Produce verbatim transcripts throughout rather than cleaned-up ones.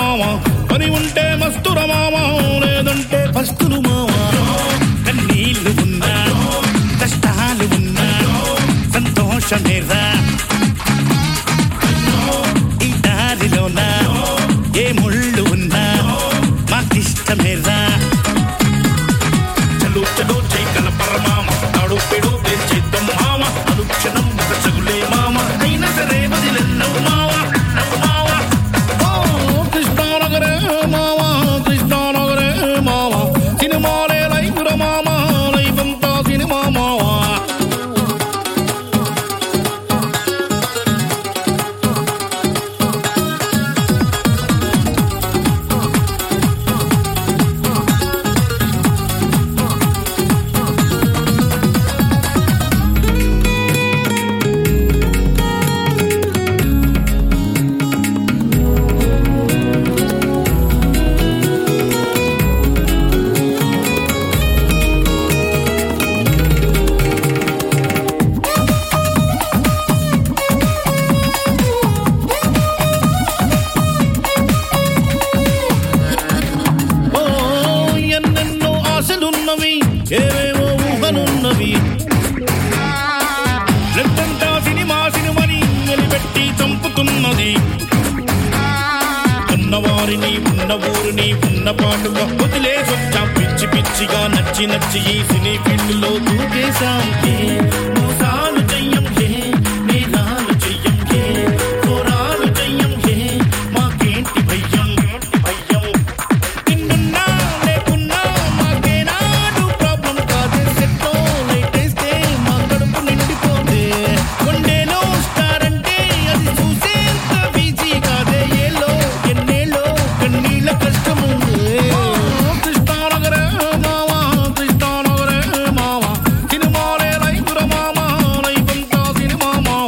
మామ పని ఉంటే మస్తుర మామ లేదంటే పస్తులు మామ కన్నీళ్లు ఉన్నా కష్టాలు ఉన్నా సంతోషమేరా ఈ దారిలోన ఏ ముళ్ళు ఉన్నా మాకిష్టమేరా చలో చలో జై కనపర మామ తాడు పెడు చేద్దాం మామ అనుక్షణం ఒక చగులే మామ అయినా సరే వదిలెన్నవు మావ నవ్వు మావ ఓ కృష్ణానగరే మావ కృష్ణానగరే మావ సినిమాలే లైఫ్ ర మామ లైఫ్ అంతా సినిమా మావ ఏవేవో ఊహలున్నవి లెక్కంతా సినిమా సినిమని నిలబెట్టి చంపుతున్నది ఉన్నవారిని ఉన్న ఊరిని ఉన్న పాటుగా వదిలేసొచ్చా పిచ్చి పిచ్చిగా నచ్చి నచ్చి ఈ సినీ ఫీల్డ్లో దూకేశాం మోసాలు చెయ్యం నేరాలు చెయ్యం కోరాలు చెయ్యం మాకేంటి భయ్యం భయ్యం నిన్నున్నా లేకున్నా మాకేనాడు ప్రాబ్లం కాదే సెట్టో లైటేస్తే మా కడుపు నిండిపోతే కొండేలో స్టార్ అంటే అది చూసేంత బిజీ కాదే ఏలో ఎన్నేలో కన్నీళ్ళ కష్టముంది కృష్ణానగరే మావ కృష్ణానగరే మావ సినిమాలే లైఫ్ ర మామ లైఫ్ అంతా సినిమా మావ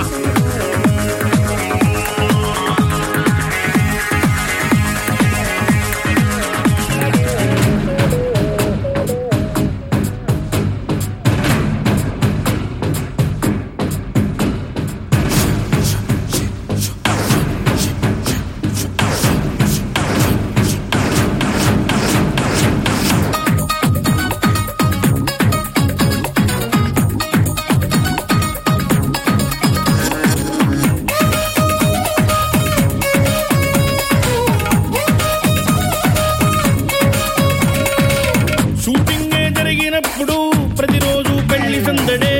షూటింగే జరిగినప్పుడు ప్రతిరోజు పెళ్లి సందడే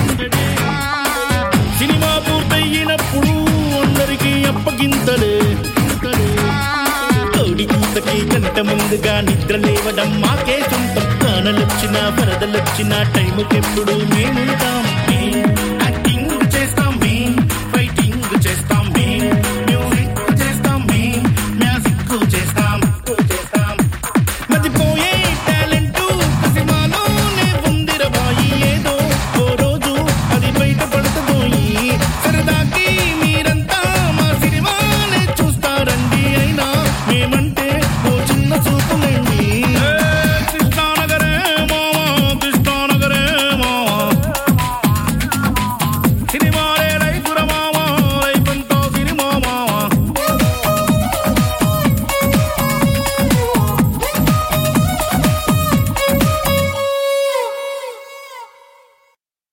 సినిమా పూర్తయినప్పుడు అందరికీ అప్పగింతలే కోడి కూతకి గంట ముందుగా నిద్ర లేవడం మాకే సొంతం కానలొచ్చినా వరదలొచ్చినా టైముకెప్పుడు మేముంటాం